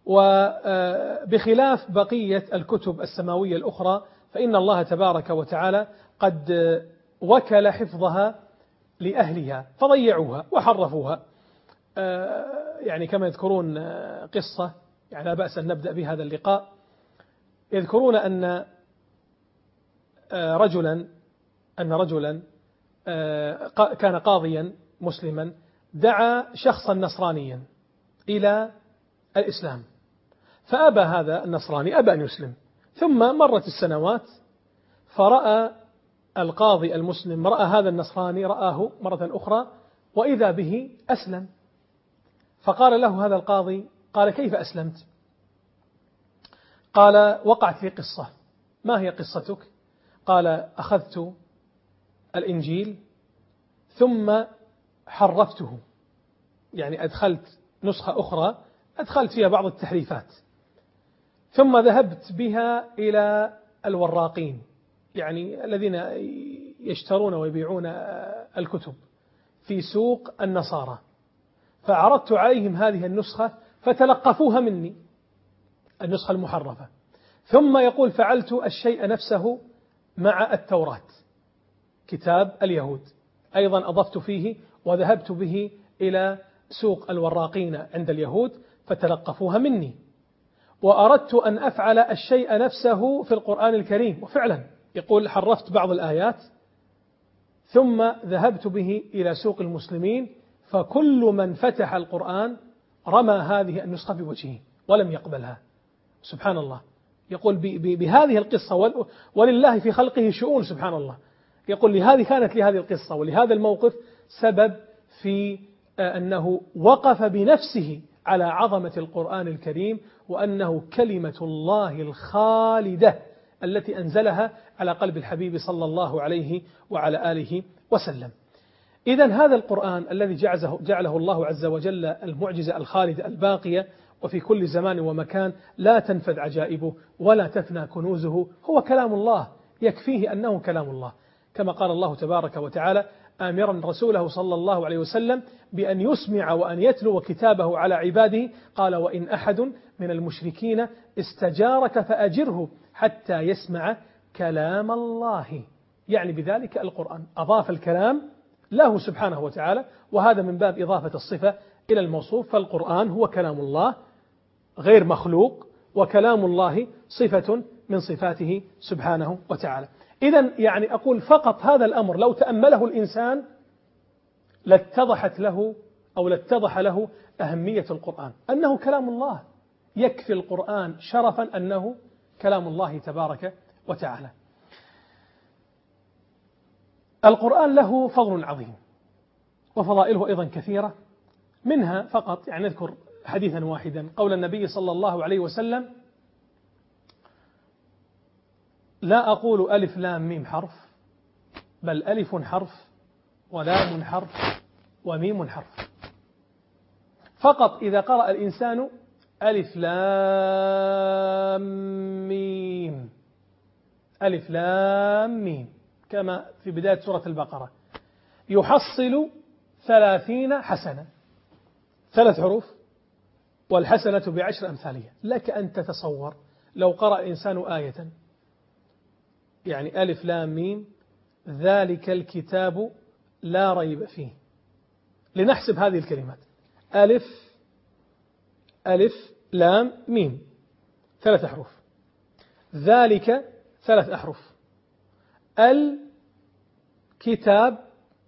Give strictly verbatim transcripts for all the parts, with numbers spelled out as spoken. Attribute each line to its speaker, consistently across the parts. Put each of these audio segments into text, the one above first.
Speaker 1: وبخلاف بقية الكتب السماوية الأخرى فإن الله تبارك وتعالى قد وكل حفظها لأهلها فضيعوها وحرفوها. يعني كما يذكرون قصة، يعني لا بأس أن نبدأ بهذا اللقاء. يذكرون أن رجلا أن رجلا كان قاضيا مسلما دعا شخصا نصرانيا إلى الإسلام، فأبى هذا النصراني، أبى أن يسلم. ثم مرت السنوات فرأى القاضي المسلم رأى هذا النصراني، رآه مرة أخرى وإذا به أسلم. فقال له هذا القاضي، قال: كيف أسلمت؟ قال: وقعت في قصة. ما هي قصتك؟ قال: أخذت الإنجيل ثم حرفته، يعني أدخلت نسخة أخرى أدخلت فيها بعض التحريفات، ثم ذهبت بها إلى الوراقين، يعني الذين يشترون ويبيعون الكتب في سوق النصارى، فعرضت عليهم هذه النسخة فتلقفوها مني، النسخة المحرفة. ثم يقول: فعلت الشيء نفسه مع التوراة، كتاب اليهود، أيضا أضفت فيه وذهبت به إلى سوق الوراقين عند اليهود فتلقفوها مني، وأردت أن أفعل الشيء نفسه في القرآن الكريم، وفعلا يقول: حرفت بعض الآيات ثم ذهبت به إلى سوق المسلمين، فكل من فتح القرآن رمى هذه النسخة بوجهه ولم يقبلها. سبحان الله. يقول بهذه القصة، ولله في خلقه شؤون، سبحان الله. يقول لهذه كانت لهذه القصة ولهذا الموقف سبب في أنه وقف بنفسه على عظمة القرآن الكريم، وأنه كلمة الله الخالدة التي أنزلها على قلب الحبيب صلى الله عليه وعلى آله وسلم. إذن هذا القرآن الذي جعله الله عز وجل المعجزة الخالدة الباقية، وفي كل زمان ومكان لا تنفذ عجائبه ولا تفنى كنوزه، هو كلام الله، يكفيه أنه كلام الله، كما قال الله تبارك وتعالى آمرا رسوله صلى الله عليه وسلم بأن يسمع وأن يتلو كتابه على عباده. قال: وإن أحد من المشركين استجارك فأجره حتى يسمع كلام الله، يعني بذلك القرآن. أضاف الكلام له سبحانه وتعالى، وهذا من باب إضافة الصفة إلى الموصوف، فالقرآن هو كلام الله غير مخلوق، وكلام الله صفة من صفاته سبحانه وتعالى. إذن يعني أقول فقط هذا الأمر لو تأمله الإنسان لاتضحت له أو لاتضح له أهمية القرآن، أنه كلام الله، يكفي القرآن شرفا أنه كلام الله تبارك وتعالى. القرآن له فضل عظيم وفضائله أيضا كثيرة، منها فقط يعني نذكر حديثا واحدا، قول النبي صلى الله عليه وسلم: لا أقول ألف لام ميم حرف، بل ألف حرف ولام حرف وميم حرف. فقط إذا قرأ الإنسان ألف لام ميم ألف لام ميم كما في بداية سورة البقرة يحصل ثلاثين حسنة، ثلاث حروف والحسنة بعشر أمثالها. لك أن تتصور لو قرأ الإنسان آية يعني ألف لام ميم ذلك الكتاب لا ريب فيه، لنحسب هذه الكلمات: ألف ألف لام ميم ثلاث أحرف، ذلك ثلاث أحرف، الكتاب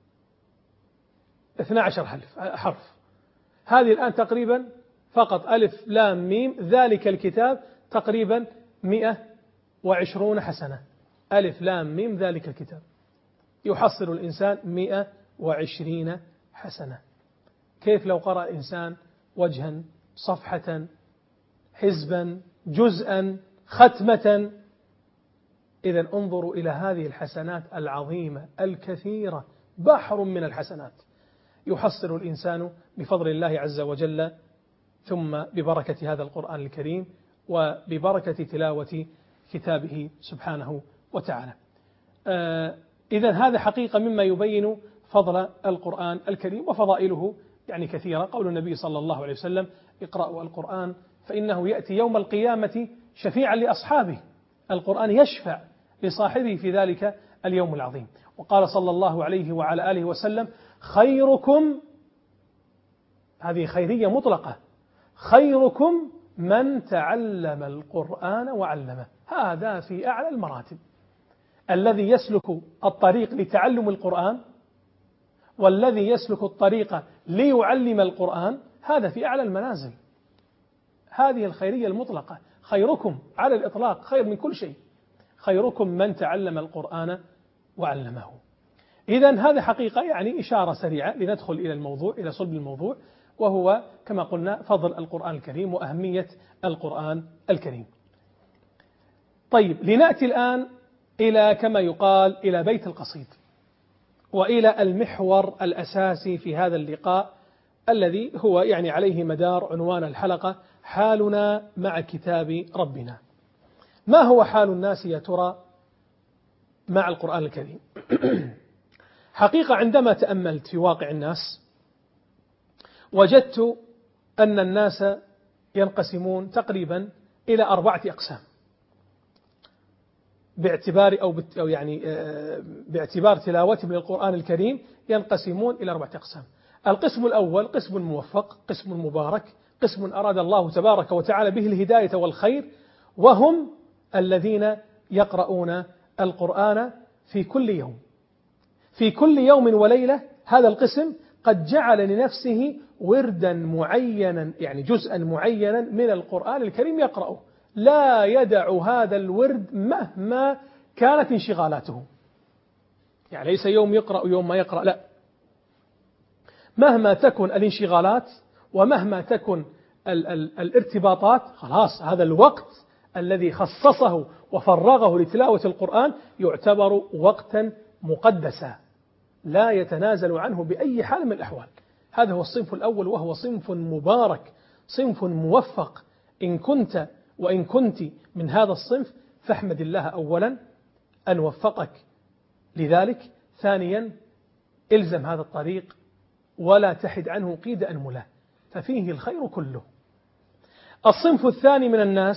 Speaker 1: اثنا عشر حرف. هذه الآن تقريبا فقط ألف لام ميم ذلك الكتاب تقريبا مئة وعشرون حسنة. ألف لام ميم ذلك الكتاب يحصل الإنسان مئة وعشرين حسنة. كيف لو قرأ إنسان وجها، صفحة، حزبا، جزءا، ختمة؟ إذن انظروا إلى هذه الحسنات العظيمة الكثيرة، بحر من الحسنات يحصل الإنسان بفضل الله عز وجل، ثم ببركة هذا القرآن الكريم وببركة تلاوة كتابه سبحانه وتعالى. آه إذن هذا حقيقة مما يبين فضل القرآن الكريم، وفضائله يعني كثيرة. قول النبي صلى الله عليه وسلم: اقرأوا القرآن فإنه يأتي يوم القيامة شفيعا لأصحابه. القرآن يشفع لصاحبه في ذلك اليوم العظيم. وقال صلى الله عليه وعلى آله وسلم: خيركم، هذه خيرية مطلقة، خيركم من تعلم القرآن وعلمه. هذا في أعلى المراتب، الذي يسلك الطريق لتعلم القرآن والذي يسلك الطريق ليعلم القرآن، هذا في أعلى المنازل. هذه الخيرية المطلقة، خيركم على الإطلاق، خير من كل شيء، خيركم من تعلم القرآن وعلمه. إذن هذا حقيقة يعني إشارة سريعة لندخل إلى الموضوع، إلى صلب الموضوع، وهو كما قلنا فضل القرآن الكريم وأهمية القرآن الكريم. طيب، لنأتي الآن إلى كما يقال إلى بيت القصيد، وإلى المحور الأساسي في هذا اللقاء الذي هو يعني عليه مدار عنوان الحلقة: حالنا مع كتاب ربنا. ما هو حال الناس يا ترى مع القرآن الكريم؟ حقيقة عندما تأملت في واقع الناس وجدت أن الناس ينقسمون تقريبا إلى أربعة أقسام، باعتبار أو, أو يعني باعتبار تلاوتهم للقرآن الكريم ينقسمون إلى أربعة أقسام. القسم الأول قسم موفق، قسم مبارك، قسم أراد الله تبارك وتعالى به الهداية والخير، وهم الذين يقرؤون القرآن في كل يوم، في كل يوم وليلة. هذا القسم قد جعل لنفسه وردا معينا، يعني جزءا معينا من القرآن الكريم يقرأه، لا يدع هذا الورد مهما كانت انشغالاته. يعني ليس يوم يقرأ يوم ما يقرأ، لا، مهما تكن الانشغالات ومهما تكن ال ال الارتباطات، خلاص هذا الوقت الذي خصصه وفرغه لتلاوة القرآن يعتبر وقتا مقدسا لا يتنازل عنه بأي حال من الأحوال. هذا هو الصنف الأول، وهو صنف مبارك، صنف موفق. إن كنت وإن كنت من هذا الصنف فاحمد الله أولا أن وفقك لذلك، ثانيا إلزم هذا الطريق ولا تحد عنه قيد أنملة، ففيه الخير كله. الصنف الثاني من الناس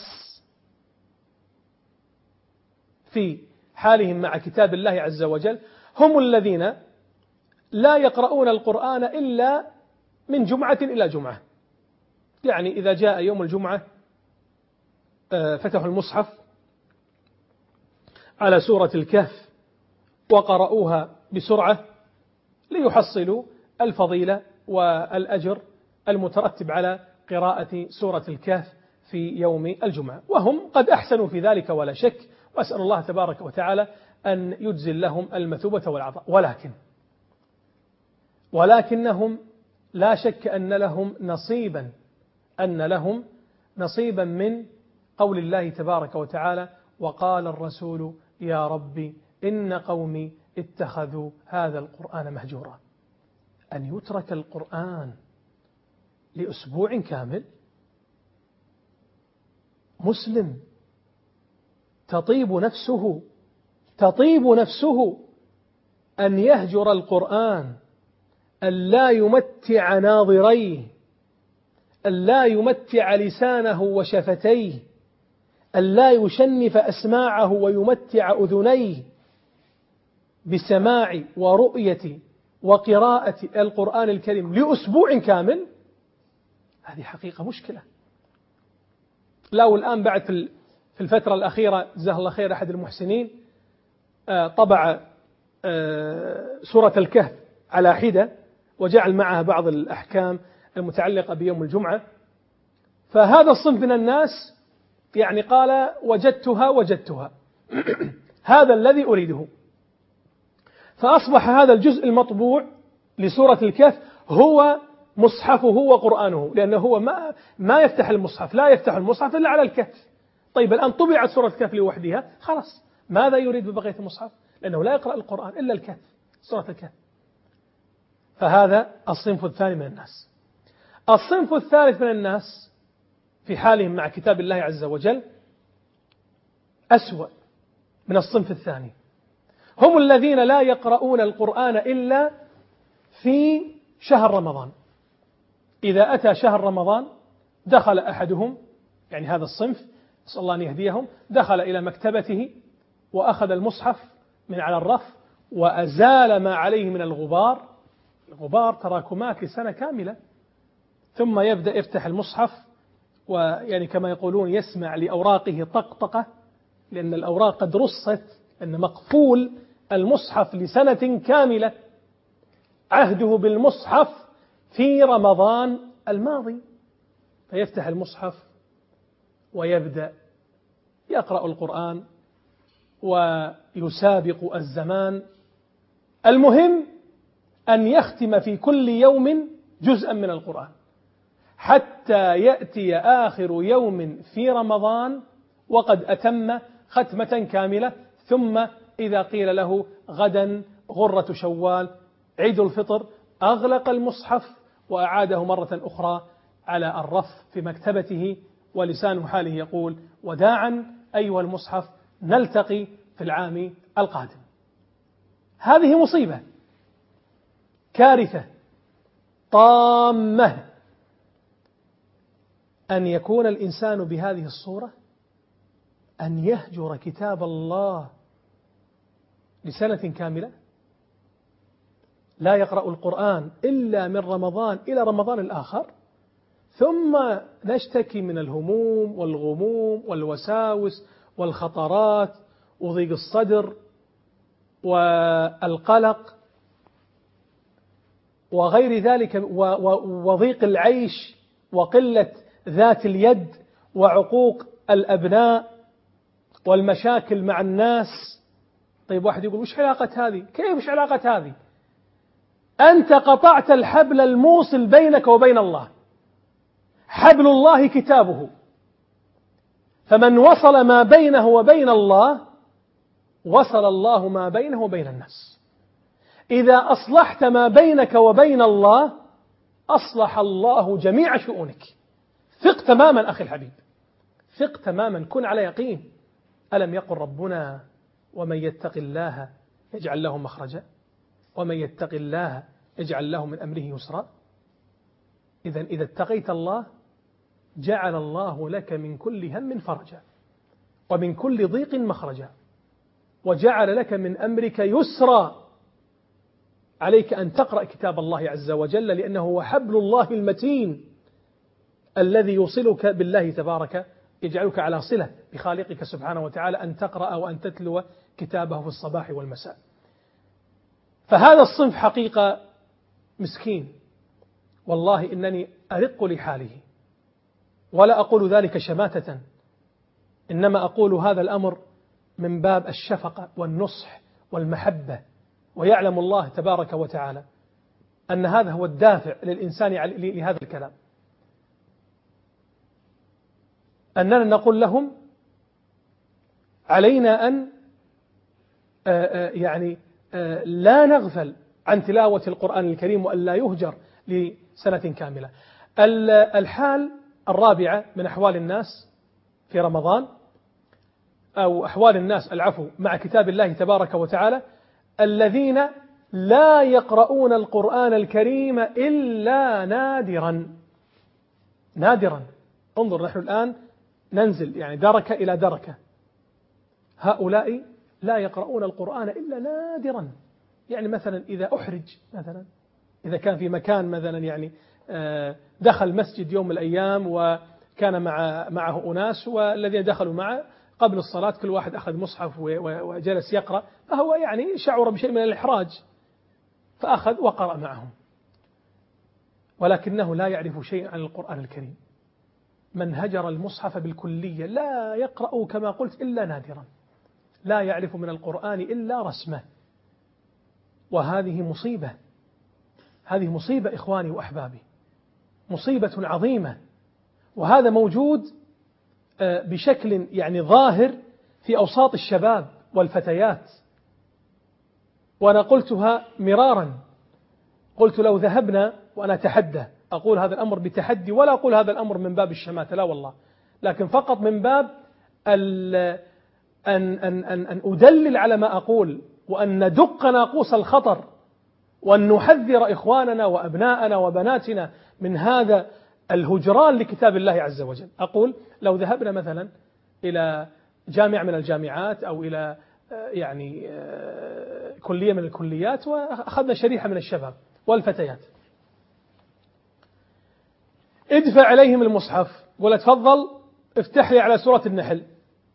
Speaker 1: في حالهم مع كتاب الله عز وجل هم الذين لا يقرؤون القرآن إلا من جمعة إلى جمعة. يعني إذا جاء يوم الجمعة فتحوا المصحف على سورة الكهف وقرأوها بسرعة ليحصلوا الفضيلة والأجر المترتب على قراءة سورة الكهف في يوم الجمعة، وهم قد أحسنوا في ذلك ولا شك، وأسأل الله تبارك وتعالى أن يجزل لهم المثوبة والعطاء. ولكن ولكنهم لا شك أن لهم نصيبا أن لهم نصيبا من قول الله تبارك وتعالى: وقال الرسول يا ربي إن قومي اتخذوا هذا القرآن مهجورا. أن يترك القرآن لأسبوع كامل، مسلم تطيب نفسه تطيب نفسه أن يهجر القرآن، أن لا يمتع ناظريه، أن لا يمتع لسانه وشفتيه، أن لا يشنف أسماعه ويمتع أذنيه بسماع ورؤية وقراءة القرآن الكريم لأسبوع كامل. هذه حقيقة مشكلة. لا، والآن بعد في الفترة الأخيرة جزاه الله خير أحد المحسنين طبع سورة الكهف على حدة وجعل معها بعض الأحكام المتعلقة بيوم الجمعة، فهذا الصنف من الناس يعني قال وجدتها وجدتها هذا الذي أريده. فأصبح هذا الجزء المطبوع لسورة الكهف هو مصحفه وقرآنه، لأنه هو ما, ما يفتح المصحف، لا يفتح المصحف إلا على الكهف. طيب الآن طبعت سورة الكهف لوحدها، خلاص ماذا يريد ببقية المصحف؟ لأنه لا يقرأ القرآن إلا الكهف، سورة الكهف. فهذا الصنف الثاني من الناس. الصنف الثالث من الناس في حالهم مع كتاب الله عز وجل أسوأ من الصنف الثاني، هم الذين لا يقرؤون القرآن إلا في شهر رمضان. إذا أتى شهر رمضان دخل أحدهم يعني هذا الصنف نسأل الله أن يهديهم، دخل إلى مكتبته وأخذ المصحف من على الرف وأزال ما عليه من الغبار، الغبار تراكمات لسنة كاملة، ثم يبدأ يفتح المصحف ويعني كما يقولون يسمع لأوراقه طقطقة، لأن الأوراق قد رصت، أن مقفول المصحف لسنة كاملة، عهده بالمصحف في رمضان الماضي، فيفتح المصحف ويبدأ يقرأ القرآن ويسابق الزمان. المهم أن يختم في كل يوم جزءا من القرآن حتى يأتي آخر يوم في رمضان وقد أتم ختمة كاملة، ثم إذا قيل له غدا غرة شوال عيد الفطر أغلق المصحف وأعاده مرة أخرى على الرف في مكتبته، ولسان حاله يقول وداعا أيها المصحف، نلتقي في العام القادم. هذه مصيبة، كارثة طامة أن يكون الإنسان بهذه الصورة، أن يهجر كتاب الله لسنة كاملة، لا يقرأ القرآن إلا من رمضان إلى رمضان الآخر، ثم نشتكي من الهموم والغموم والوساوس والخطرات وضيق الصدر والقلق وغير ذلك وضيق العيش وقلة ذات اليد وعقوق الأبناء والمشاكل مع الناس. طيب واحد يقول وش علاقة هذه؟ كيف وش علاقة هذه؟ أنت قطعت الحبل الموصل بينك وبين الله، حبل الله كتابه، فمن وصل ما بينه وبين الله وصل الله ما بينه وبين الناس. إذا أصلحت ما بينك وبين الله أصلح الله جميع شؤونك. ثق تماما أخي الحبيب، ثق تماما، كن على يقين. ألم يقل ربنا ومن يتق الله يجعل له مخرجا ومن يتق الله يجعل له من أمره يسرا؟ إذا إذا اتقيت الله جعل الله لك من كل هم فرجا ومن كل ضيق مخرجا وجعل لك من أمرك يسرا. عليك أن تقرأ كتاب الله عز وجل، لأنه هو حبل الله المتين الذي يوصلك بالله تبارك، يجعلك على صلة بخالقك سبحانه وتعالى، أن تقرأ وأن تتلو كتابه في الصباح والمساء. فهذا الصنف حقيقة مسكين، والله إنني أرق لحاله، ولا أقول ذلك شماتة، إنما أقول هذا الأمر من باب الشفقة والنصح والمحبة. ويعلم الله تبارك وتعالى أن هذا هو الدافع للإنسان لهذا الكلام، أننا نقول لهم علينا أن يعني لا نغفل عن تلاوة القرآن الكريم وأن لا يهجر لسنة كاملة. الحال الرابعة من أحوال الناس في رمضان، أو أحوال الناس العفو مع كتاب الله تبارك وتعالى، الذين لا يقرؤون القرآن الكريم إلا نادرا. نادرا، انظر نحن الآن ننزل يعني دركة إلى دركة، هؤلاء لا يقرؤون القرآن إلا نادرا. يعني مثلا إذا أحرج، مثلا إذا كان في مكان مثلا يعني دخل مسجد يوم من الأيام وكان مع معه أناس، والذين دخلوا معه قبل الصلاة كل واحد أخذ مصحف وجلس يقرأ، فهو يعني شعر بشيء من الإحراج فأخذ وقرأ معهم، ولكنه لا يعرف شيء عن القرآن الكريم. من هجر المصحف بالكلية، لا يقرأ كما قلت إلا نادرا، لا يعرف من القرآن إلا رسمه. وهذه مصيبة، هذه مصيبة إخواني وأحبابي، مصيبة عظيمة. وهذا موجود بشكل يعني ظاهر في أوساط الشباب والفتيات. وأنا قلتها مرارا، قلت لو ذهبنا، وأنا أتحدى، أقول هذا الأمر بتحدي، ولا أقول هذا الأمر من باب الشماتة، لا والله، لكن فقط من باب أن, أن, أن, أن أدلل على ما أقول، وأن ندق ناقوس الخطر، وأن نحذر إخواننا وأبناءنا وبناتنا من هذا الهجران لكتاب الله عز وجل. أقول لو ذهبنا مثلا إلى جامعة من الجامعات أو إلى يعني كلية من الكليات وأخذنا شريحة من الشباب والفتيات، ادفع عليهم المصحف ولا تفضل افتح لي على سورة النحل،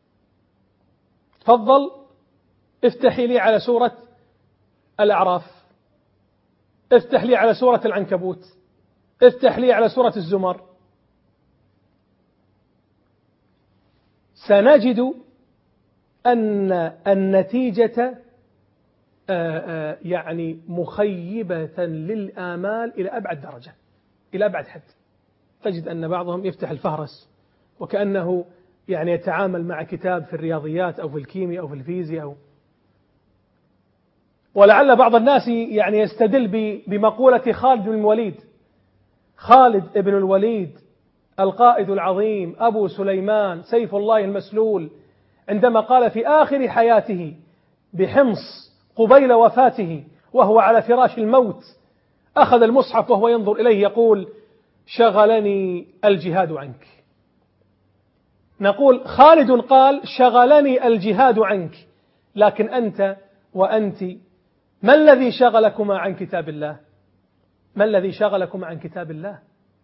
Speaker 1: تفضل افتحي لي على سورة الأعراف، افتح لي على سورة العنكبوت، افتح لي على سورة الزمر، سنجد أن النتيجة يعني مخيبة للآمال إلى أبعد درجة، إلى أبعد حد. تجد أن بعضهم يفتح الفهرس وكأنه يعني يتعامل مع كتاب في الرياضيات أو في الكيمياء أو في الفيزياء أو ولعل بعض الناس يعني يستدل بمقولة خالد بن الوليد، خالد بن الوليد القائد العظيم أبو سليمان سيف الله المسلول، عندما قال في آخر حياته بحمص قبيل وفاته وهو على فراش الموت، أخذ المصحف وهو ينظر إليه يقول: شغلني الجهاد عنك. نقول خالد قال: شغلني الجهاد عنك، لكن أنت وأنت ما الذي شغلكما عن كتاب الله؟ ما الذي شغلكما عن كتاب الله؟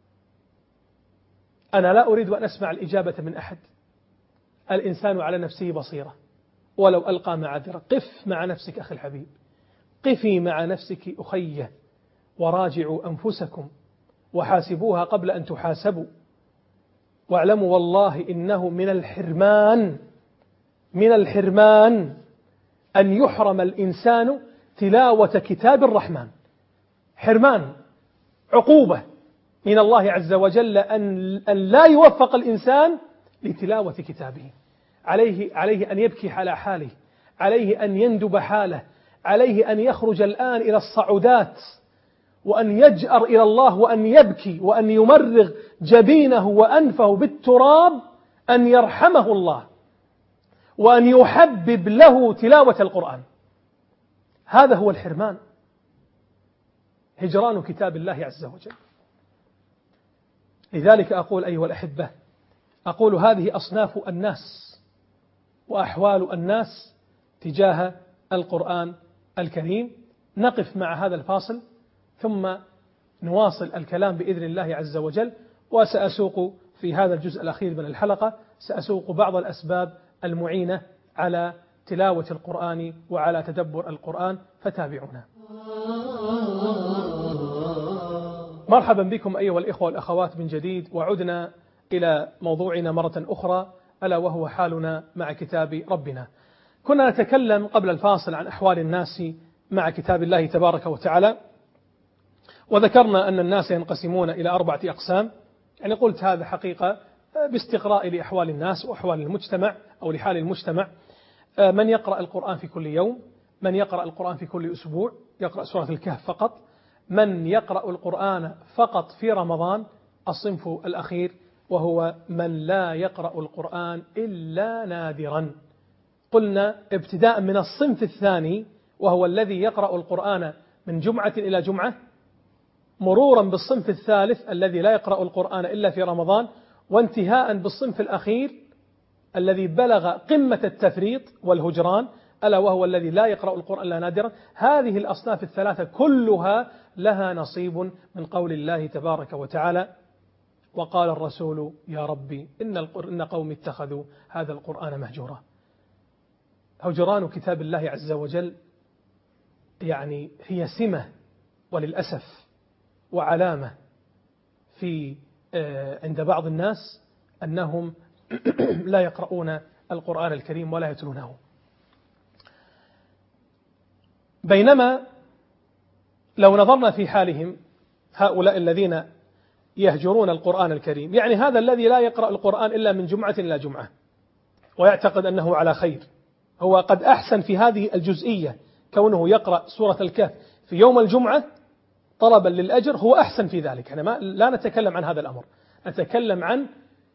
Speaker 1: أنا لا أريد أن أسمع الإجابة من أحد. الإنسان على نفسه بصيرة ولو ألقى معاذيره. قف مع نفسك أخي الحبيب، قفي مع نفسك أخيه، وراجعوا أنفسكم وحاسبوها قبل أن تحاسبوا، واعلموا والله إنه من الحرمان من الحرمان أن يحرم الإنسان تلاوة كتاب الرحمن. حرمان، عقوبة من الله عز وجل أن لا يوفق الإنسان لتلاوة كتابه. عليه عليه أن يبكي على حاله، عليه أن يندب حاله، عليه أن يخرج الآن إلى الصعودات وأن يجأر إلى الله وأن يبكي وأن يمرغ جبينه وأنفه بالتراب أن يرحمه الله وأن يحبب له تلاوة القرآن. هذا هو الحرمان، هجران كتاب الله عز وجل. لذلك أقول أيها الأحبة، أقول هذه أصناف الناس وأحوال الناس تجاه القرآن الكريم. نقف مع هذا الفاصل ثم نواصل الكلام بإذن الله عز وجل، وسأسوق في هذا الجزء الأخير من الحلقة سأسوق بعض الأسباب المعينة على تلاوة القرآن وعلى تدبر القرآن، فتابعونا. مرحبا بكم أيها الإخوة والأخوات من جديد، وعدنا إلى موضوعنا مرة أخرى، ألا وهو حالنا مع كتاب ربنا. كنا نتكلم قبل الفاصل عن أحوال الناس مع كتاب الله تبارك وتعالى، وذكرنا أن الناس ينقسمون إلى أربعة أقسام. يعني قلت هذا حقيقة باستقراء لأحوال الناس وأحوال المجتمع أو لحال المجتمع. من يقرأ القرآن في كل يوم، من يقرأ القرآن في كل أسبوع يقرأ سورة الكهف فقط، من يقرأ القرآن فقط في رمضان، الصنف الأخير وهو من لا يقرأ القرآن إلا نادرا. قلنا ابتداء من الصنف الثاني وهو الذي يقرأ القرآن من جمعة إلى جمعة، مرورا بالصنف الثالث الذي لا يقرأ القرآن إلا في رمضان، وانتهاء بالصنف الأخير الذي بلغ قمة التفريط والهجران، ألا وهو الذي لا يقرأ القرآن إلا نادرا. هذه الأصناف الثلاثة كلها لها نصيب من قول الله تبارك وتعالى: وقال الرسول يا ربي إن قوم اتخذوا هذا القرآن مهجورا. هجران كتاب الله عز وجل يعني هي سمة وللأسف وعلامة في عند بعض الناس أنهم لا يقرؤون القرآن الكريم ولا يتلونه. بينما لو نظرنا في حالهم هؤلاء الذين يهجرون القرآن الكريم، يعني هذا الذي لا يقرأ القرآن إلا من جمعة إلى جمعة ويعتقد أنه على خير، هو قد أحسن في هذه الجزئية، كونه يقرأ سورة الكهف في يوم الجمعة طلبا للأجر، هو أحسن في ذلك. أنا ما لا نتكلم عن هذا الأمر، نتكلم عن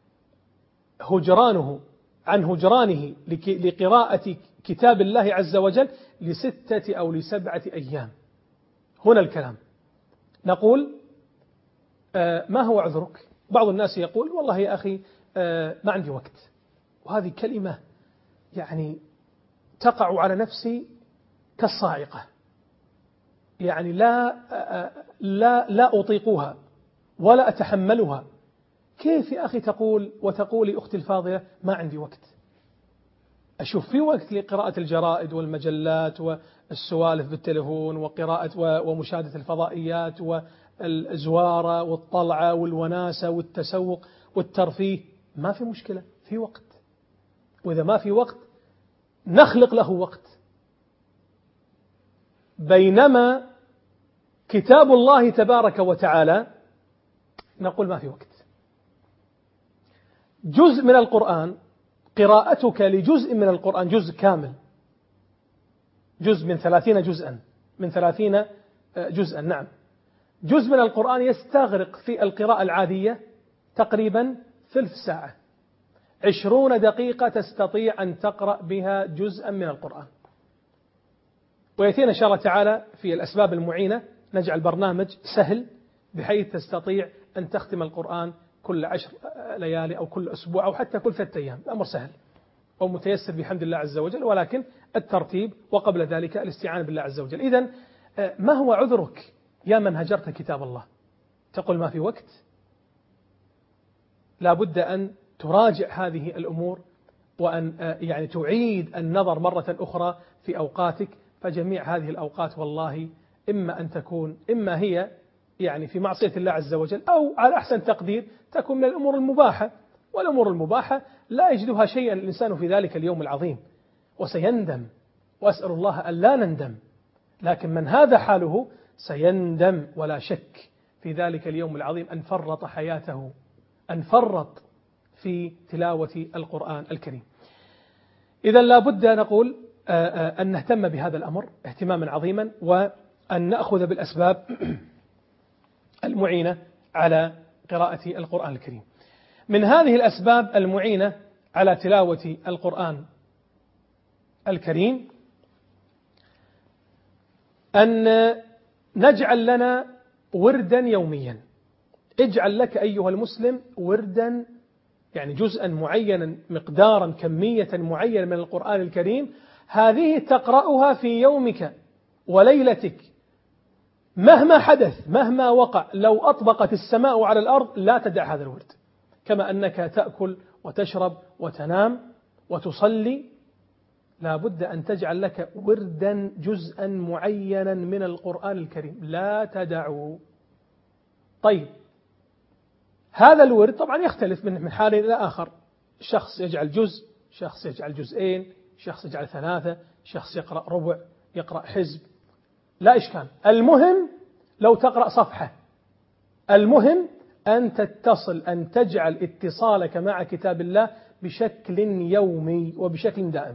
Speaker 1: هجرانه عن هجرانه لقراءة كتاب الله عز وجل لستة أو لسبعة أيام. هنا الكلام. نقول ما هو عذرك؟ بعض الناس يقول والله يا أخي ما عندي وقت، وهذه كلمة يعني تقع على نفسي كالصاعقة، يعني لا لا لا أطيقها ولا أتحملها. كيف يا أخي تقول وتقولي أختي الفاضلة ما عندي وقت؟ أشوف في وقت لقراءة الجرائد والمجلات والسوالف بالتلفون وقراءة ومشاهدة الفضائيات والزوارة والطلعة والوناسة والتسوق والترفيه، ما في مشكلة، في وقت. وإذا ما في وقت نخلق له وقت. بينما كتاب الله تبارك وتعالى نقول ما في وقت. جزء من القرآن، قراءتك لجزء من القرآن، جزء كامل، جزء من ثلاثين جزءا من ثلاثين جزءا نعم، جزء من القرآن يستغرق في القراءة العادية تقريبا ثلث ساعة، عشرون دقيقة تستطيع أن تقرأ بها جزءا من القرآن. ويأتينا إن شاء الله تعالى في الأسباب المعينة نجعل برنامج سهل بحيث تستطيع أن تختم القرآن كل عشر ليالي أو كل أسبوع أو حتى كل ثلاثة أيام. الأمر سهل ومتيسر بحمد الله عز وجل، ولكن الترتيب وقبل ذلك الاستعانة بالله عز وجل. إذن ما هو عذرك يا من هجرت كتاب الله؟ تقول ما في وقت؟ لا بد أن تراجع هذه الأمور وأن يعني تعيد النظر مرة أخرى في أوقاتك. فجميع هذه الأوقات والله إما أن تكون إما هي يعني في معصية الله عز وجل، أو على أحسن تقدير تكون من الأمور المباحة، والأمور المباحة لا يجدها شيئا الإنسان في ذلك اليوم العظيم وسيندم، وأسأل الله أن لا نندم. لكن من هذا حاله سيندم ولا شك في ذلك اليوم العظيم أن فرط حياته، أن فرط في تلاوة القرآن الكريم. إذا لا بد نقول أن نهتم بهذا الأمر اهتماما عظيما، وأن نأخذ بالأسباب المعينة على قراءة القرآن الكريم. من هذه الأسباب المعينة على تلاوة القرآن الكريم أن نجعل لنا وردا يوميا. اجعل لك أيها المسلم وردا، يعني جزءا معينا مقدارا كمية معينة من القرآن الكريم، هذه تقرأها في يومك وليلتك مهما حدث مهما وقع. لو أطبقت السماء على الأرض لا تدع هذا الورد، كما أنك تأكل وتشرب وتنام وتصلي، لا بد أن تجعل لك وردا جزءا معينا من القرآن الكريم لا تدعه. طيب هذا الورد طبعا يختلف من حال إلى آخر، شخص يجعل جزء، شخص يجعل جزئين، شخص يجعل ثلاثة، شخص يقرأ ربع، يقرأ حزب، لا إشكال. المهم لو تقرأ صفحة، المهم أن تتصل، أن تجعل اتصالك مع كتاب الله بشكل يومي وبشكل دائم.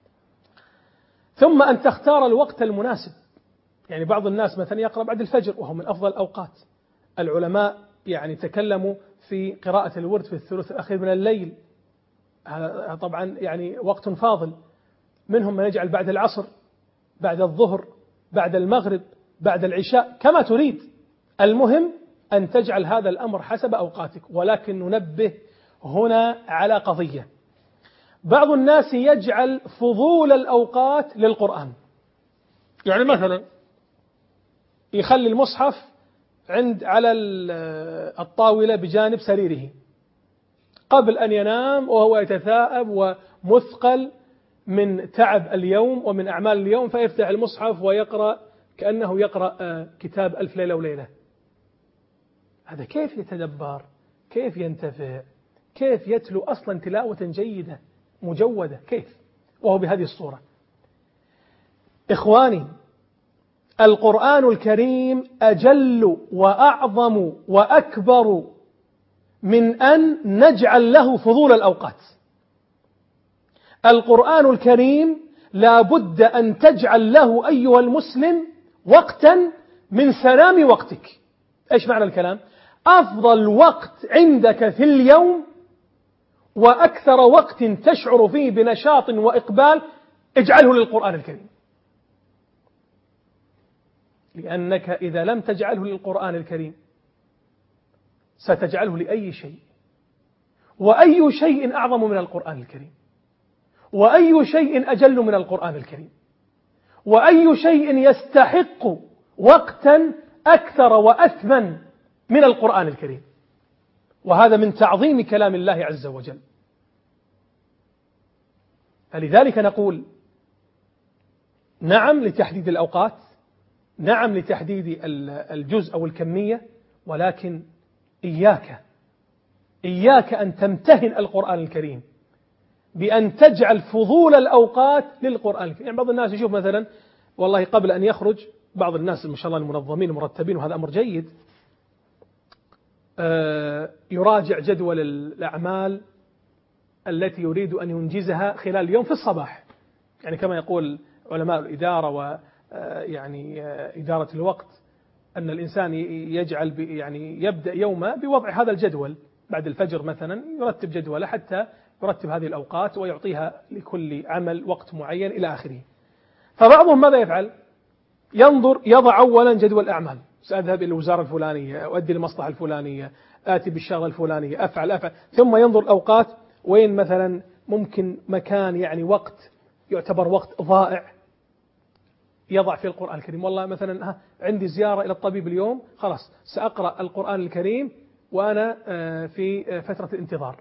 Speaker 1: ثم أن تختار الوقت المناسب. يعني بعض الناس مثلا يقرأ بعد الفجر وهو من أفضل الأوقات. العلماء يعني تكلموا في قراءة الورد في الثلث الأخير من الليل، هذا طبعا يعني وقت فاضل. منهم من يجعل بعد العصر، بعد الظهر، بعد المغرب، بعد العشاء، كما تريد. المهم أن تجعل هذا الأمر حسب أوقاتك. ولكن ننبه هنا على قضية: بعض الناس يجعل فضول الأوقات للقرآن. يعني مثلا يخلي المصحف عند على الطاولة بجانب سريره قبل أن ينام وهو يتثاءب ومثقل من تعب اليوم ومن أعمال اليوم، فيفتح المصحف ويقرأ كأنه يقرأ كتاب ألف ليلة وليلة. هذا كيف يتدبر؟ كيف ينتفع؟ كيف يتلو أصلا تلاوة جيدة مجودة؟ كيف وهو بهذه الصورة؟ إخواني، القرآن الكريم أجل وأعظم وأكبر من أن نجعل له فضول الأوقات. القرآن الكريم لا بد أن تجعل له أيها المسلم وقتا من سلام وقتك. إيش معنى الكلام؟ أفضل وقت عندك في اليوم وأكثر وقت تشعر فيه بنشاط وإقبال اجعله للقرآن الكريم. لأنك إذا لم تجعله للقرآن الكريم ستجعله لأي شيء. وأي شيء أعظم من القرآن الكريم، وأي شيء أجل من القرآن الكريم، وأي شيء يستحق وقتا أكثر وأثمن من القرآن الكريم. وهذا من تعظيم كلام الله عز وجل. فلذلك نقول نعم لتحديد الأوقات، نعم لتحديد الجزء أو الكمية، ولكن إياك إياك أن تمتهن القرآن الكريم بأن تجعل فضول الأوقات للقرآن الكريم. يعني بعض الناس يشوف مثلا والله قبل أن يخرج، بعض الناس ما شاء الله المنظمين المرتبين وهذا أمر جيد، يراجع جدول الأعمال التي يريد أن ينجزها خلال اليوم في الصباح. يعني كما يقول علماء الإدارة ويعني إدارة الوقت أن الإنسان يجعل يعني يبدأ يومه بوضع هذا الجدول بعد الفجر مثلا، يرتب جدوله حتى يرتب هذه الأوقات ويعطيها لكل عمل وقت معين إلى آخره. فبعضهم ماذا يفعل؟ ينظر يضع أولا جدول أعمال، سأذهب إلى الوزارة الفلانية، أؤدي المصلحة الفلانية، آتي بالشغلة الفلانية، أفعل أفعل ثم ينظر الأوقات وين مثلا ممكن مكان يعني وقت يعتبر وقت ضائع يضع في القرآن الكريم. والله مثلا عندي زيارة إلى الطبيب اليوم، خلاص سأقرأ القرآن الكريم وأنا في فترة الانتظار.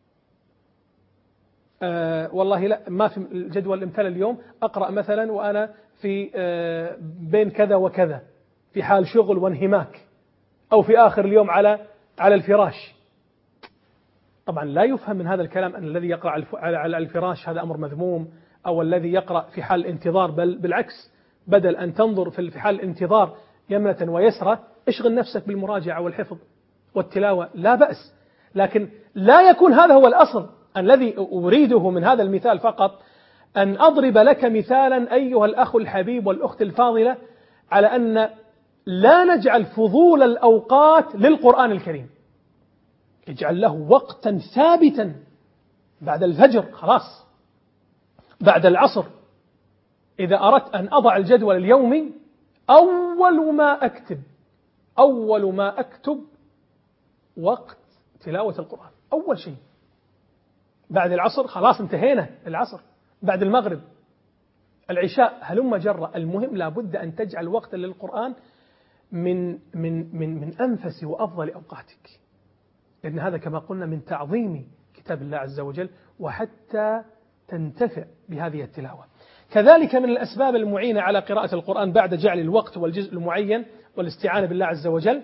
Speaker 1: أه والله لا ما في الجدول الامثال اليوم، أقرأ مثلا وأنا في أه بين كذا وكذا في حال شغل وانهماك، أو في آخر اليوم على على الفراش. طبعا لا يفهم من هذا الكلام أن الذي يقرأ على الفراش هذا أمر مذموم، أو الذي يقرأ في حال الانتظار، بل بالعكس، بدل أن تنظر في حال الانتظار يمنة ويسرى اشغل نفسك بالمراجعة والحفظ والتلاوة، لا بأس. لكن لا يكون هذا هو الأصل. الذي أريده من هذا المثال فقط أن أضرب لك مثالا أيها الأخ الحبيب والأخت الفاضلة على أن لا نجعل فضول الأوقات للقرآن الكريم، اجعل له وقتا ثابتا. بعد الفجر خلاص، بعد العصر إذا أردت أن أضع الجدول اليومي، أول ما أكتب أول ما أكتب وقت تلاوة القرآن، أول شيء. بعد العصر خلاص انتهينا العصر، بعد المغرب، العشاء، هلم جرة. المهم لابد أن تجعل وقتا للقرآن من من من من أنفس وأفضل أوقاتك، لأن هذا كما قلنا من تعظيم كتاب الله عز وجل، وحتى تنتفع بهذه التلاوة. كذلك من الأسباب المعينة على قراءة القرآن بعد جعل الوقت والجزء المعين والاستعانة بالله عز وجل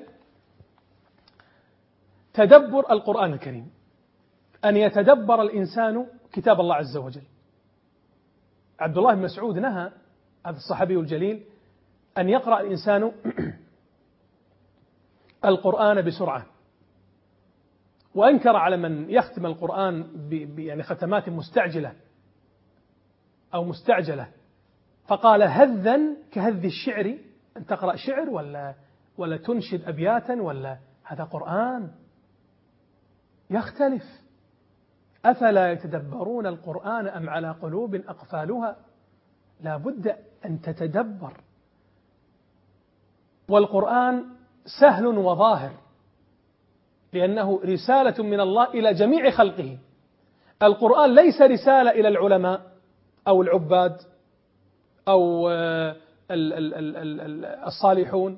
Speaker 1: تدبر القرآن الكريم، أن يتدبر الإنسان كتاب الله عز وجل. عبد الله بن مسعود نهى، هذا الصحابي الجليل، أن يقرأ الإنسان القرآن بسرعة، وأنكر على من يختم القرآن يعني ختمات مستعجلة أو مستعجلة، فقال هذا كهذ الشعر، أن تقرأ شعر ولا ولا تنشد أبياتا، ولا هذا قرآن يختلف. أفلا يتدبرون القرآن أم على قلوب أقفالها؟ لا بد أن تتدبر. والقرآن سهل وظاهر، لأنه رسالة من الله إلى جميع خلقه. القرآن ليس رسالة إلى العلماء أو العباد أو الصالحون.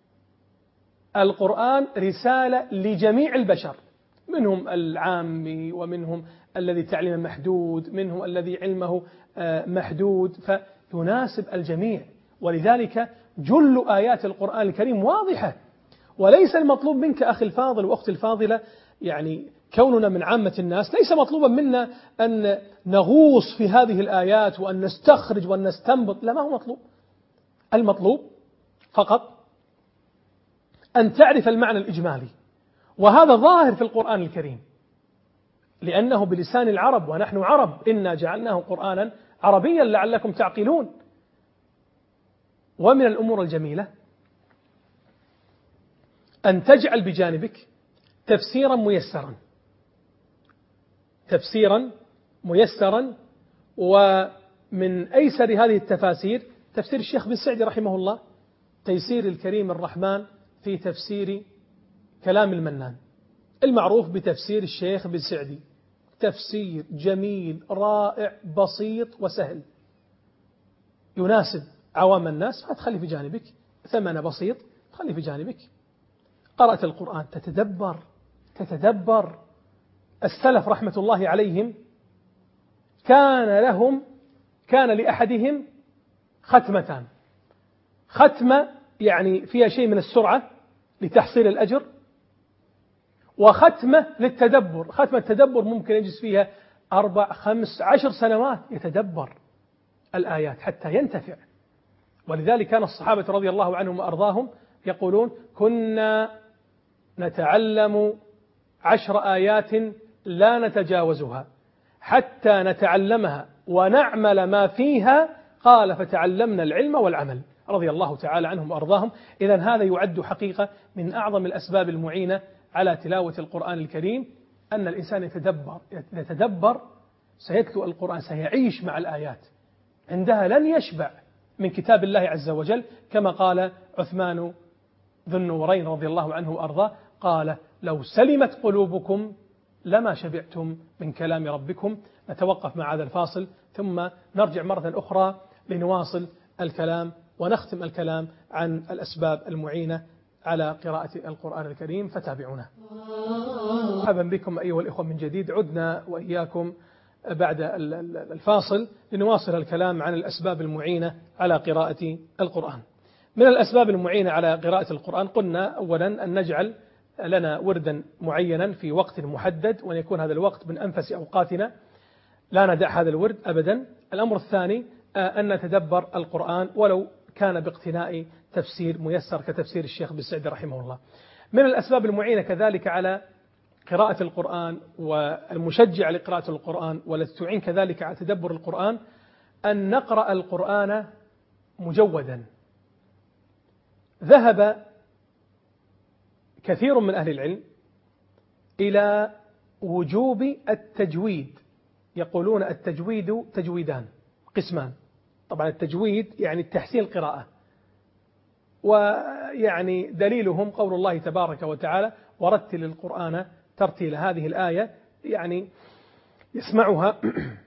Speaker 1: القرآن رسالة لجميع البشر، منهم العامي ومنهم الذي تعليمه محدود، منهم الذي علمه محدود، فيناسب الجميع. ولذلك جل آيات القرآن الكريم واضحة. وليس المطلوب منك أخي الفاضل وأختي الفاضلة، يعني كوننا من عامة الناس ليس مطلوبا منا أن نغوص في هذه الآيات وأن نستخرج وأن نستنبط، لا، ما هو مطلوب. المطلوب فقط أن تعرف المعنى الإجمالي، وهذا ظاهر في القرآن الكريم، لأنه بلسان العرب، ونحن عرب، إنا جعلناه قرآنا عربيا لعلكم تعقلون. ومن الأمور الجميلة أن تجعل بجانبك تفسيرا ميسرا تفسيرا ميسرا ومن أيسر هذه التفاسير تفسير الشيخ بن سعدي رحمه الله، تيسير الكريم الرحمن في تفسير كلام المنان. المعروف بتفسير الشيخ بن سعدي، تفسير جميل رائع بسيط وسهل يناسب عوام الناس، فتخلي في جانبك ثمن بسيط خلي في جانبك. قرأت القرآن تتدبر تتدبر السلف رحمة الله عليهم كان لهم كان لأحدهم ختمتان، ختمة يعني فيها شيء من السرعة لتحصيل الأجر، وختمة للتدبر. ختمة التدبر ممكن يجلس فيها أربع خمس عشر سنوات يتدبر الآيات حتى ينتفع. ولذلك كان الصحابة رضي الله عنهم وأرضاهم يقولون كنا نتعلم عشر آيات لا نتجاوزها حتى نتعلمها ونعمل ما فيها، قال فتعلمنا العلم والعمل رضي الله تعالى عنهم وأرضاهم. إذن هذا يعد حقيقة من أعظم الأسباب المعينة على تلاوة القرآن الكريم، أن الإنسان يتدبر يتدبر سيتلو القرآن، سيعيش مع الآيات، عندها لن يشبع من كتاب الله عز وجل، كما قال عثمان ذو النورين رضي الله عنه وأرضاه، قال لو سلمت قلوبكم لما شبعتم من كلام ربكم. نتوقف مع هذا الفاصل ثم نرجع مرة أخرى لنواصل الكلام ونختم الكلام عن الأسباب المعينة على قراءة القرآن الكريم، فتابعونا. مرحبا بكم أيها الإخوة من جديد، عدنا وإياكم بعد الفاصل لنواصل الكلام عن الأسباب المعينة على قراءة القرآن. من الأسباب المعينة على قراءة القرآن قلنا أولا أن نجعل لنا وردا معينا في وقت محدد، وأن يكون هذا الوقت من أنفس أوقاتنا، لا ندع هذا الورد أبدا. الأمر الثاني أن نتدبر القرآن ولو كان باقتناء تفسير ميسر كتفسير الشيخ بن سعدي رحمه الله. من الأسباب المعينة كذلك على قراءة القرآن والمشجع لقراءة القرآن والتي تعين كذلك على تدبر القرآن أن نقرأ القرآن مجودا. ذهب كثير من أهل العلم إلى وجوب التجويد، يقولون التجويد تجويدان قسمان. طبعا التجويد يعني التحسين القراءة، ويعني دليلهم قول الله تبارك وتعالى ورتل القرآن ترتيل. هذه الآية يعني يسمعها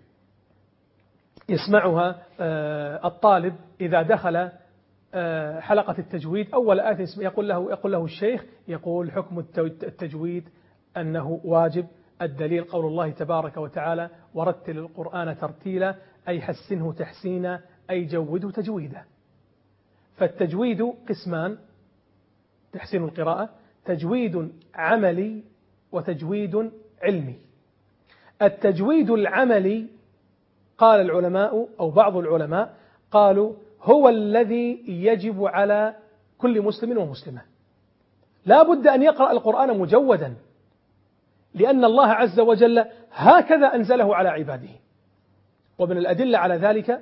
Speaker 1: يسمعها الطالب إذا دخل حلقة التجويد، أول آية يقول له يقول له الشيخ يقول حكم التجويد أنه واجب. الدليل قول الله تبارك وتعالى ورتل القرآن ترتيلا، أي حسنه تحسينا، أي جوده تجويدا. فالتجويد قسمان: تحسين القراءة، تجويد عملي وتجويد علمي. التجويد العملي قال العلماء أو بعض العلماء قالوا هو الذي يجب على كل مسلم ومسلمة، لا بد أن يقرأ القرآن مجودا، لأن الله عز وجل هكذا أنزله على عباده. ومن الأدلة على ذلك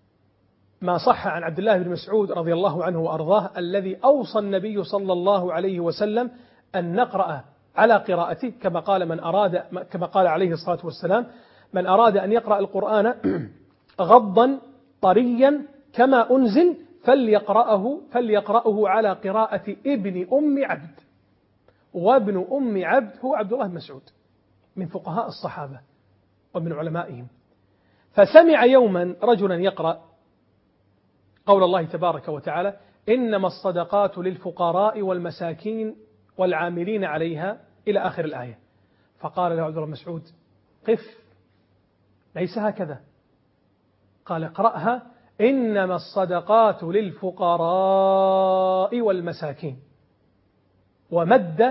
Speaker 1: ما صح عن عبد الله بن مسعود رضي الله عنه وأرضاه الذي أوصى النبي صلى الله عليه وسلم أن نقرأ على قراءته، كما قال من أراد كما قال عليه الصلاة والسلام من أراد أن يقرأ القرآن غضا طريا كما أنزل فليقرأه فليقرأه على قراءة ابن أم عبد. وابن أم عبد هو عبد الله بن مسعود من فقهاء الصحابة ومن علمائهم. فسمع يوما رجلا يقرأ قول الله تبارك وتعالى إنما الصدقات للفقراء والمساكين والعاملين عليها إلى آخر الآية. فقال له عبد الله بن مسعود قف، ليس هكذا. قال اقرأها إنما الصدقات للفقراء والمساكين، ومد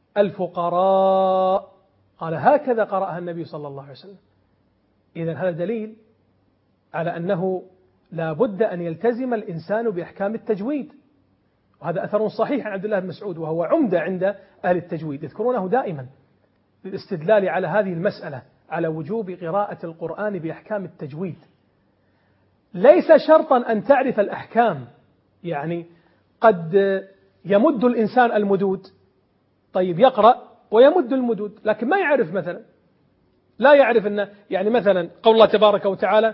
Speaker 1: الفقراء. قال هكذا قرأها النبي صلى الله عليه وسلم. إذن هذا دليل على أنه لا بد أن يلتزم الإنسان بأحكام التجويد، وهذا أثر صحيح عن عبد الله بن مسعود، وهو عمدة عند أهل التجويد يذكرونه دائما للاستدلال على هذه المسألة، على وجوب قراءة القرآن بأحكام التجويد. ليس شرطا أن تعرف الأحكام، يعني قد يمد الإنسان المدود، طيب يقرأ ويمد المدود لكن ما يعرف، مثلا لا يعرف أن يعني مثلا قول الله تبارك وتعالى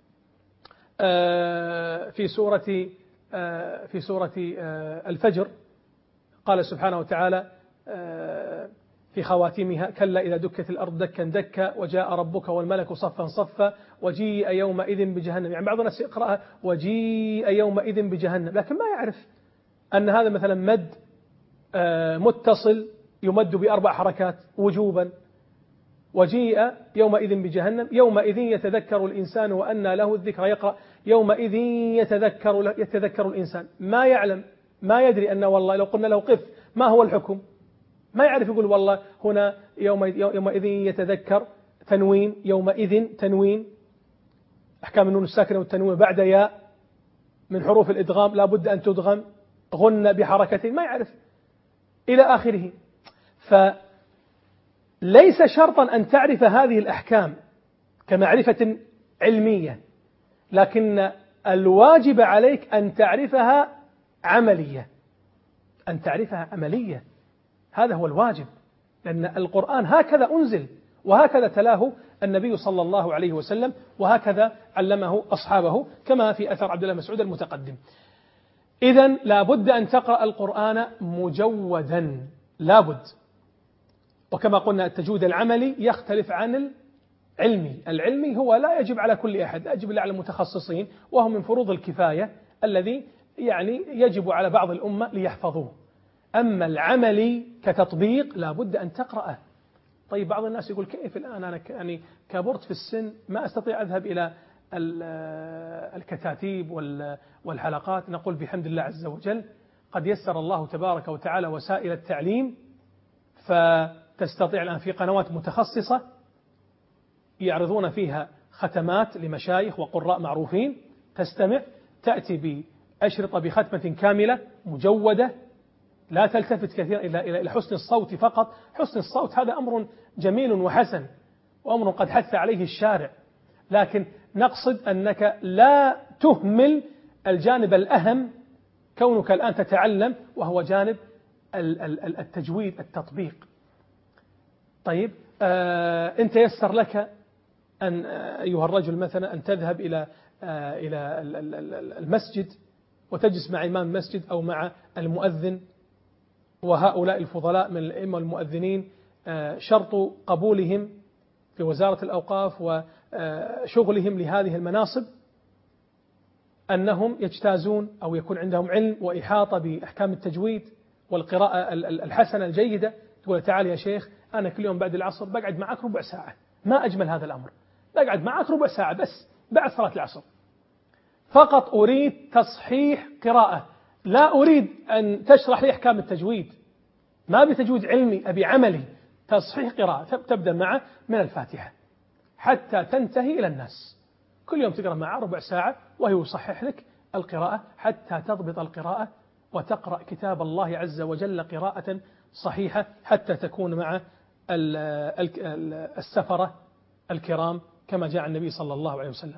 Speaker 1: في سورة في سورة الفجر قال سبحانه وتعالى في خواتيمها كلا إذا دكت الأرض دكا دكا وجاء ربك والملك صفا صفا وجيء يومئذ بجهنم. يعني بعض الناس يقرأها وجيء يومئذ بجهنم، لكن ما يعرف أن هذا مثلا مد متصل يمد بأربع حركات وجوبا. وجيء يومئذ بجهنم، يومئذ يتذكر الإنسان وأنى له الذكرى، يقرأ يومئذ يتذكر يتذكر الإنسان، ما يعلم ما يدري أن والله لو قلنا له قف ما هو الحكم ما يعرف، يقول والله هنا يومئذ يتذكر تنوين، يومئذ تنوين، أحكام النون الساكنة والتنوين بعد ياء من حروف الإدغام لا بد أن تدغم، غن بحركة، ما يعرف إلى آخره. فليس شرطا أن تعرف هذه الأحكام كمعرفة علمية، لكن الواجب عليك أن تعرفها عملية، أن تعرفها عملية، هذا هو الواجب، لأن القرآن هكذا أنزل وهكذا تلاه النبي صلى الله عليه وسلم وهكذا علمه أصحابه كما في أثر عبد الله مسعود المتقدم. إذن لابد أن تقرأ القرآن مجودا، لابد. وكما قلنا التجويد العملي يختلف عن العلمي، العلمي هو لا يجب على كل أحد، لا يجب إلا على المتخصصين، وهو من فروض الكفاية الذي يعني يجب على بعض الأمة ليحفظوه. أما العملي كتطبيق لابد أن تقرأه. طيب بعض الناس يقول كيف الآن أنا يعني كبرت في السن ما أستطيع أذهب إلى الكتاتيب والحلقات. نقول بحمد الله عز وجل قد يسر الله تبارك وتعالى وسائل التعليم، فتستطيع الآن في قنوات متخصصة يعرضون فيها ختمات لمشايخ وقراء معروفين، تستمع تأتي بأشرطة بختمة كاملة مجودة، لا تلتفت كثيرا إلى إلى حسن الصوت فقط. حسن الصوت هذا أمر جميل وحسن وأمر قد حث عليه الشارع، لكن نقصد أنك لا تهمل الجانب الأهم كونك الآن تتعلم، وهو جانب التجويد التطبيق. طيب آه أنت يسر لك أن أيها الرجل مثلا أن تذهب إلى آه إلى المسجد وتجلس مع إمام المسجد أو مع المؤذن، وهؤلاء الفضلاء من الأئمة المؤذنين شرط قبولهم في وزارة الأوقاف وشغلهم لهذه المناصب أنهم يجتازون أو يكون عندهم علم وإحاطة بأحكام التجويد والقراءة الحسنة الجيدة. تقول تعال يا شيخ أنا كل يوم بعد العصر بقعد معك ربع ساعة، ما أجمل هذا الأمر، بقعد معك ربع ساعة بس بعد صلاة العصر، فقط أريد تصحيح قراءة، لا أريد أن تشرح لي أحكام التجويد، ما بتجويد علمي أبي عملي، تصحيح قراءة. تبدأ معه من الفاتحة حتى تنتهي إلى الناس، كل يوم تقرأ معه ربع ساعة وهو يصحح لك القراءة حتى تضبط القراءة وتقرأ كتاب الله عز وجل قراءة صحيحة حتى تكون مع السفرة الكرام كما جاء النبي صلى الله عليه وسلم.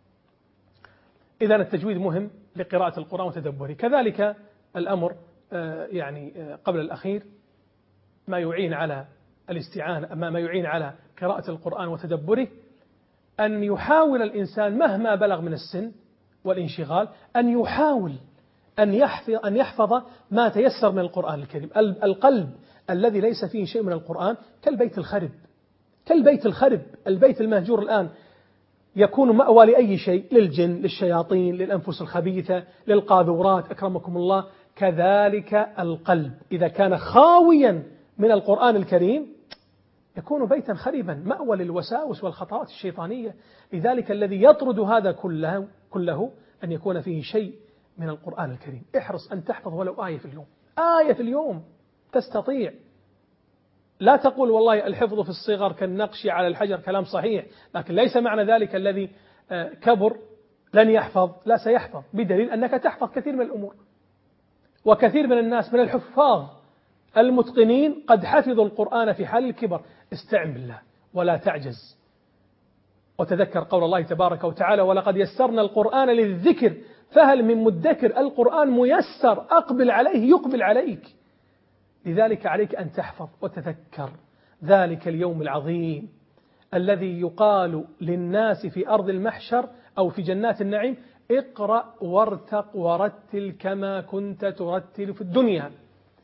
Speaker 1: إذن التجويد مهم لقراءة القرآن وتدبره. كذلك الأمر يعني قبل الأخير ما يعين على الاستعانة، أما ما يعين على قراءة القرآن وتدبره أن يحاول الإنسان مهما بلغ من السن والانشغال أن يحاول أن يحفظ, أن يحفظ ما تيسر من القرآن الكريم. القلب الذي ليس فيه شيء من القرآن كالبيت الخرب، كالبيت الخرب، البيت المهجور الآن يكون مأوى لأي شيء، للجن، للشياطين، للأنفس الخبيثة، للقاذورات أكرمكم الله. كذلك القلب إذا كان خاويا من القرآن الكريم يكون بيتا خربا، مأوى للوساوس والخطرات الشيطانية. لذلك الذي يطرد هذا كله, كله أن يكون فيه شيء من القرآن الكريم. احرص أن تحفظ ولو آية في اليوم، آية في اليوم تستطيع. لا تقول والله الحفظ في الصغر كالنقش على الحجر، كلام صحيح، لكن ليس معنى ذلك الذي كبر لن يحفظ، لا سيحفظ، بدليل أنك تحفظ كثير من الأمور. وكثير من الناس من الحفاظ المتقنين قد حفظوا القرآن في حال الكبر. استعن بالله ولا تعجز، وتذكر قول الله تبارك وتعالى ولقد يسرنا القرآن للذكر فهل من مدكر. القرآن ميسر، أقبل عليه يقبل عليك. لذلك عليك أن تحفظ وتذكر ذلك اليوم العظيم الذي يقال للناس في أرض المحشر أو في جنات النعيم اقرأ وارتق ورتل كما كنت ترتل في الدنيا.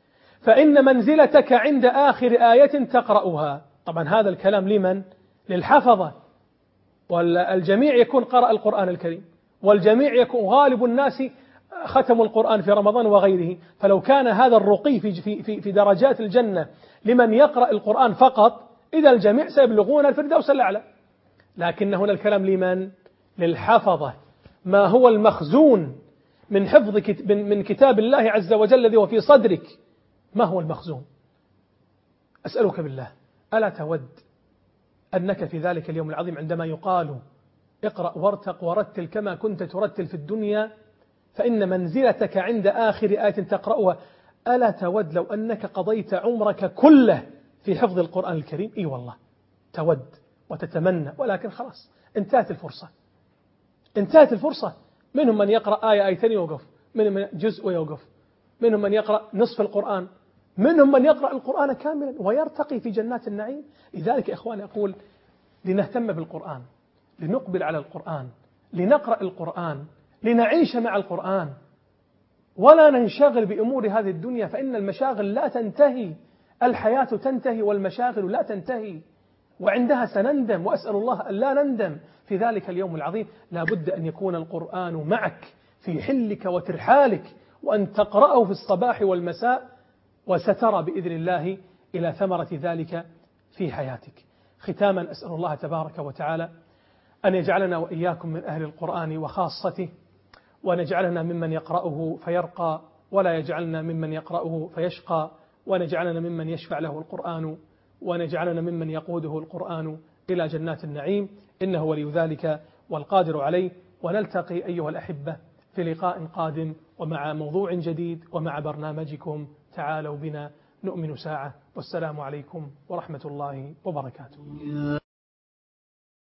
Speaker 1: فإن منزلتك عند آخر آية تقرأها. طبعا هذا الكلام لمن؟ للحفظة، والجميع يكون قرأ القرآن الكريم، والجميع يكون غالب الناس ختموا القرآن في رمضان وغيره. فلو كان هذا الرقي في, في, في درجات الجنة لمن يقرأ القرآن فقط، إذا الجميع سيبلغون الفردوس الأعلى. لكن هنا الكلام لمن؟ للحفظة. ما هو المخزون من حفظ من كتاب الله عز وجل الذي هو في صدرك؟ ما هو المخزون؟ أسألك بالله، ألا تود أنك في ذلك اليوم العظيم عندما يقال اقرأ وارتق ورتل كما كنت ترتل في الدنيا فإن منزلتك عند آخر آية تقرأها، ألا تود لو أنك قضيت عمرك كله في حفظ القرآن الكريم؟ إي والله تود وتتمنى، ولكن خلاص انتهت الفرصة، انتهت الفرصة. منهم من يقرأ آية آيتين يوقف، منهم من جزء ويوقف، منهم من يقرأ نصف القرآن، منهم من يقرأ القرآن كاملا ويرتقي في جنات النعيم. لذلك إخواني أقول لنهتم بالقرآن، لنقبل على القرآن، لنقرأ القرآن، لنعيش مع القرآن، ولا ننشغل بأمور هذه الدنيا، فإن المشاغل لا تنتهي، الحياة تنتهي والمشاغل لا تنتهي، وعندها سنندم، وأسأل الله أن لا نندم في ذلك اليوم العظيم. لا بد أن يكون القرآن معك في حلك وترحالك، وأن تقرأه في الصباح والمساء، وسترى بإذن الله إلى ثمرة ذلك في حياتك. ختاما أسأل الله تبارك وتعالى أن يجعلنا وإياكم من أهل القرآن وخاصته، ونجعلنا ممن يقرأه فيرقى، ولا يجعلنا ممن يقرأه فيشقى، ونجعلنا ممن يشفع له القرآن، ونجعلنا ممن يقوده القرآن إلى جنات النعيم، إنه ولي ذلك والقادر عليه. ونلتقي أيها الأحبة في لقاء قادم ومع موضوع جديد ومع برنامجكم تعالوا بنا نؤمن ساعة، والسلام عليكم ورحمة الله وبركاته.